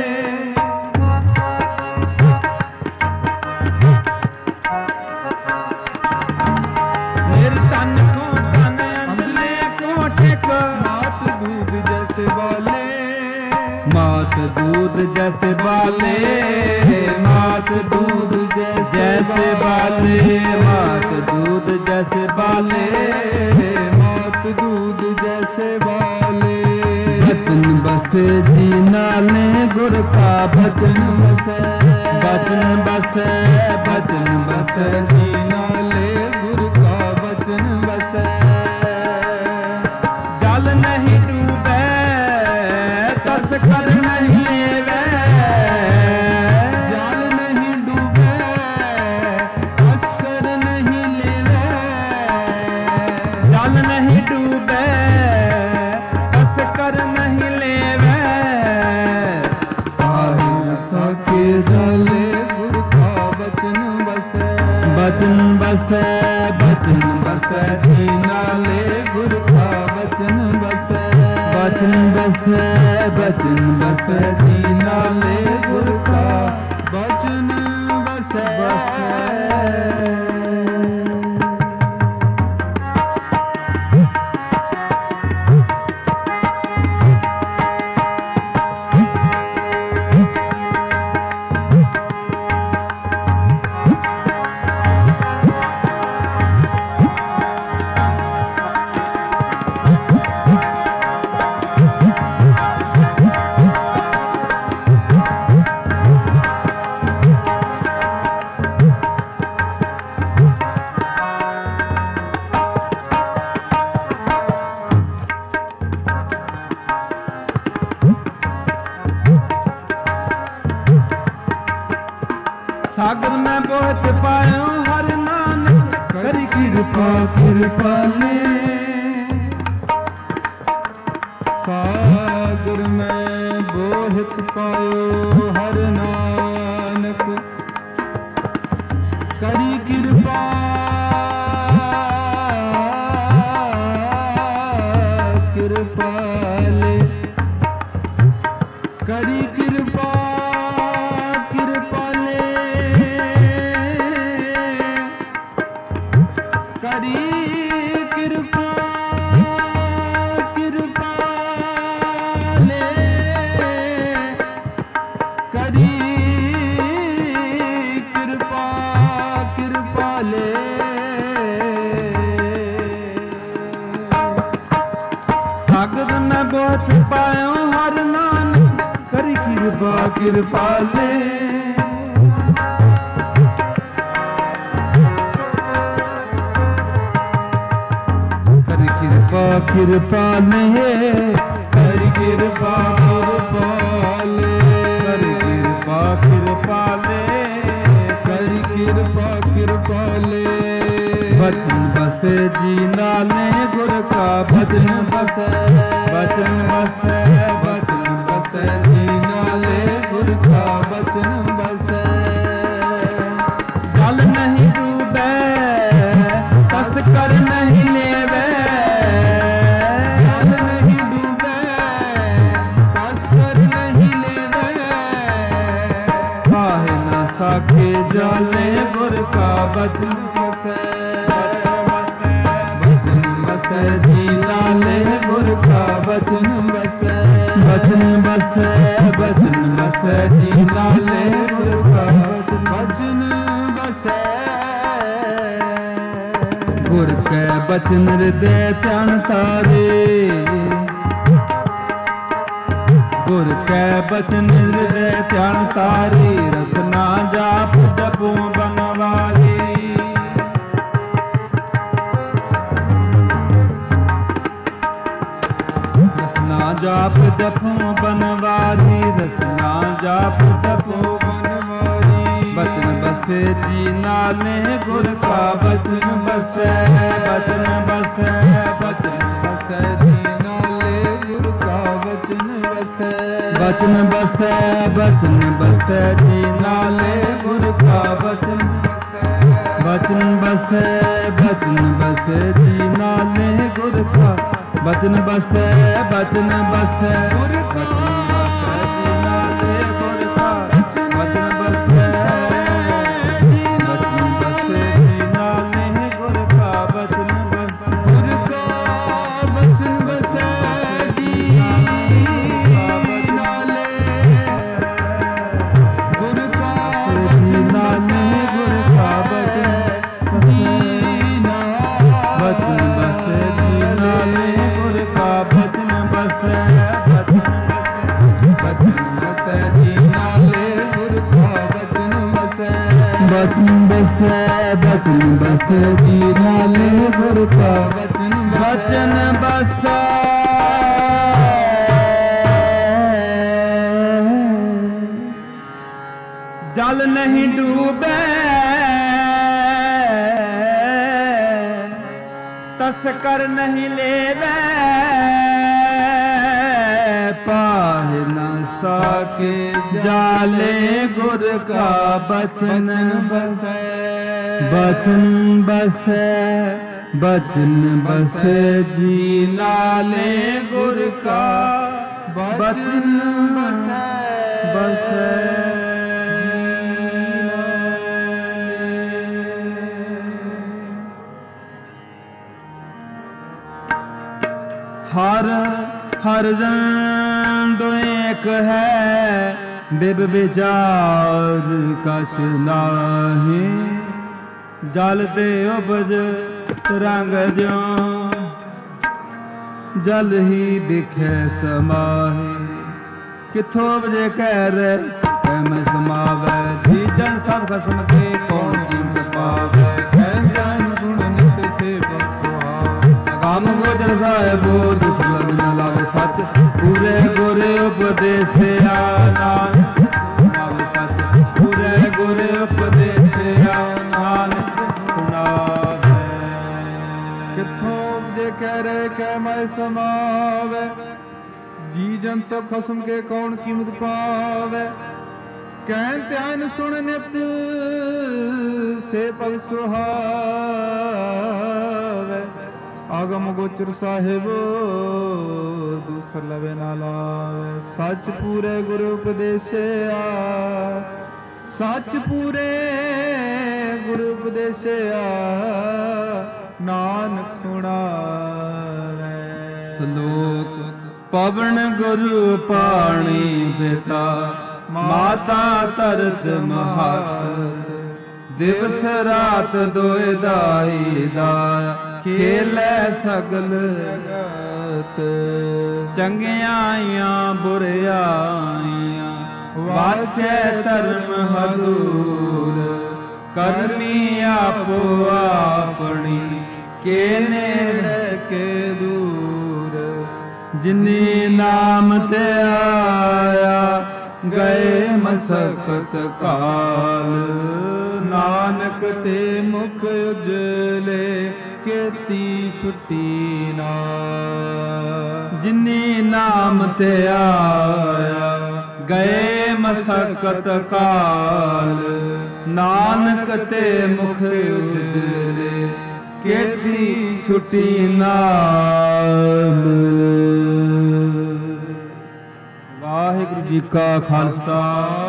निर्तन को तन अंधले को टिक मात दूध जैसे बाले मात दूध जैसे बाले मात दूध जैसे बाले मात दूध जैसे बाले दूध जैसे वाले बचन बसे जी नाले गुर का बचन बसे बचन बसे बचन बसे जी नाले गुर का बचन बसे। जल नहीं डूबे तस्कर नहीं वे जल नहीं डूबे तस्कर नहीं लेवे जल नहीं डूबे तस्कर नहीं लेवे आए सके जले गुर का बचन बसे बचन बसे बचन बसे जी नाले गुर का बचन बसे बचन बसे बचन बसे जी नाले गुर का बचन बसे बसे। सागर में बहुत पायो हर नानक करी कृपा कृपाले सागर में बहुत पायो हर नानक करी कृपा कृपाले करी कृपा सागर में बहुत पायो हर नानक करी कृपा कृपाले करी कृपा ਕਿਰਪਾਲੇ ਕਰ ਕਿਰਪਾ ਕਿਰਪਾਲੇ ਕਰ ਕਿਰਪਾ ਕਿਰਪਾਲੇ ਕਰ ਕਿਰਪਾ ਕਿਰਪਾਲੇ ਬਚਨ ਬਸੇ ਜੀ ਨਾਲੇ ਗੁਰ ਕਾ ਬਚਨ ਬਸੈ ਬਚਨ ਬਸੈ ਬਚਨ ਬਸੈ ਜੀ ਨਾਲੇ ਗੁਰ ਕਾ ਬਚਨ ਬਸੈ ਜਲ ਨਹੀਂ ਡੂਬੈ ਤਸ ਕਰ ਨਹੀਂ ਲੇਵੈ ਜਲ ਨਹੀਂ ਡੂਬੈ ਤਸ ਕਰ ਨਹੀਂ ਲੇਵੈ ਪਾਹੇ ਨਾ ਸਾਕੇ ਜਾਲੇ ਗੁਰ ਕਾ ਬਚਨ ਬਸੈ ਬਚਨ ਬਸੈ ਜੀ ਨਾਲੇ ਗੁਰ ਕਾ ਬਚਨ ਬਸੈ ਬਚਨ ਬਸੈ ਬਚਨ ਬਸੈ ਜੀ ਨਾਲੇ ਗੁਰ ਕਾ ਬਚਨ ਬਸੈ ਗੁਰ ਕੈ ਬਚਨ ਹਿਰਦੈ ਧਿਆਨ ਤਾਰੇ ਗੁਰ ਕੈ ਬਚਨ ਹਿਰਦੈ ਧਿਆਨ ਤਾਰੇ ਰਸਨਾ ਜਾਪ ਜਪੋ ਬਨਵਾਰੀ ਰਸਨਾ ਜਾਪ ਜਪੋ ਬਨਵਾਰੀ ਰਸਨਾ ਜਾਪ ਜਪੋ ਬਨਵਾਰੀ ਬਚਨ ਬਸੇ ਜੀ ਨਾਲੇ ਗੁਰ ਕਾ ਬਚਨ ਬਸੈ ਬਚਨ ਬਸੈ ਬਚਨ ਬਸੈ ਜੀ ਨਾਲੇ ਗੁਰ ਕਾ ਬਚਨ ਬਸੈ ਬਚਨ ਬਸੈ ਬਚਨ ਬਸੈ ਜੀ ਨਾਲੇ ਗੁਰ ਕਾ ਬਚਨ ਬਚਨ ਬਸੈ ਬਚਨ ਬਸੈ ਜੀ ਨਾਲੇ ਗੁਰ ਕਾ ਬਚਨ ਬਸੈ ਬਚਨ ਬਸੈ ਗੁਰ ਕਾ ਜੀ ਨਾਲੇ ਗੁਰ ਕਾ ਬਚਨ ਬਸੈ ਬਚਨ ਬਸੈ ਜੀ ਨਾਲੇ ਗੁਰ ਕਾ ਬਚਨ ਬਸੈ ਗੁਰ ਕਾ ਬਚਨ ਬਸੈ ਜੀ ਨਾਲੇ ਗੁਰ ਕਾ ਬਚਨ ਬਸੈ ਗੁਰ ਕਾ ਬਚਨ ਜੀ ਨਾਲੇ ਬਚਨ ਬਸੈ ਜੀ ਨਾਲੇ ਗੁਰ ਕਾ ਬਚਨ ਬਸੈ ਬਚਨ ਬਸੈ ਜੀ ਨਾਲੇ ਗੁਰ ਕਾ ਬਚਨ ਬਸੈ ਬਚਨ ਬਸੈ ਬਚਨ ਬਸੈ ਜੀ ਨਾਲੇ ਗੁਰ ਕਾ ਬਚਨ ਬਚਨ ਬਸੈ ਜਲ ਨਹੀਂ ਡੂਬੈ ਤਸ ਕਰ ਨਹੀਂ ਲੇਵੈ ਪਾਹਿ ਨ ਸਾਕੇ ਜਾਲੇ ਗੁਰ ਕਾ ਬਚਨ ਬਸੈ ਬਚਨ ਬਸੈ ਬਚਨ ਬਸੈ ਜੀ ਨਾਲੇ ਗੁਰ ਕਾ ਬਚਨ ਬਸੈ ਬਸੈ ਹਰ ਹਰ ਜਨ ਦੋ ਏਕ ਹੈ ਬਿਬ ਵਿਚਾਰ ਕਛ ਨਾਹੀ ਜਲ ਤੇ ਉਪਜ ਰੰਗ ਜਿਉ ਜਲ ਹੀ ਬਿਖੈ ਸਮਾਹੀ ਕਿਥੋਂ ਵਜੇ ਕਹਿ ਰੇ ਕੈ ਮੈਂ ਸਮਾਵੈ ਜੀ ਜਨ ਸਭ ਖਸਮ ਕੇ ਕੌਣ ਕੀਮਤ ਪਾਵੈ ਕਹਿ ਸੁਣ ਨਿਤ ਸੇਵਕ ਸੁਹਾਵ ਕਾਮ ਗੋਚਰ ਸਾਹਿਬੋ ਦੁਸਲਨ ਨ ਲਾਵੇ ਸੱਚ ਪੂਰੇ ਗੁਰੇ ਉਪਦੇਸਿਆ ਨਾਨਕ ਲਾਵੇ ਸੱਚ ਪੂਰੇ ਗੁਰੇ ਉਪਦੇਸਿਆ ਨਾਨਕ ਸੁਣਾਵੇ ਕਿਥੋਂ ਜੇ ਕਹਿ ਰੇ ਕਹਿ ਮੈਂ ਸਮਾਵੈ ਜੀ ਜਨ ਸਭ ਖਸਮ ਕੇ ਕੌਣ ਕੀਮਤ ਪਾਵੈ ਕਹਿ ਧਿਆਨ ਸੁਣ ਨਿਤ ਸੇ ਪਗ ਸੁਹਾਵੈ ਆਗਮ ਗੋਚਰ ਸਾਹਿਬ ਦੂਸਰ ਲਵੇ ਨਾ ਲਾਵੇ ਸੱਚ ਪੂਰੇ ਗੁਰੂ ਉਪਦੇਸਿਆ ਸੱਚ ਪੂਰੇ ਗੁਰੂ ਉਪਦੇਸਿਆ ਨਾਨਕ ਸੁਣਾਵੇ ਸ਼ਲੋਕ ਪਵਨ ਗੁਰੂ ਪਾਣੀ ਪਿਤਾ ਮਾਤਾ ਤਰਤ ਮਹਾਤ ਦਿਵਸ ਰਾਤ ਦੋਇ ਦਾਈ ਦਾ ਖੇਲੇ ਸਗਲ ਜਗਤ ਚੰਗਿਆਈਆਂ ਬੁਰਿਆਈਆਂ ਵਾਚੈ ਧਰਮ ਹਦੂਰ ਕਰਮੀ ਆਪੋ ਆਪਣੀ ਕੇ ਨੇੜੇ ਕੇ ਦੂਰ ਜਿਨੇ ਨਾਮ ਤੇ ਆਇਆ ਗਏ ਮਸਕਤ ਕਾਲ। ਨਾਨਕ ਤੇ ਮੁਖ ਉਜਲੇ ਕੀਤੀ ਛੁੱਟੀ ਨਾਲ। ਜਿਨੇ ਨਾਮ ਤੇ ਆਇਆ ਗਏ ਮਸਕਤ ਕਾਲ। ਨਾਨਕ ਤੇ ਮੁਖ ਉਜਲੇ ਕੀਤੀ ਛੁੱਟੀ ਨਾਲ। ਵਾਹਿਗੁਰੂ ਜੀ ਕਾ ਖਾਲਸਾ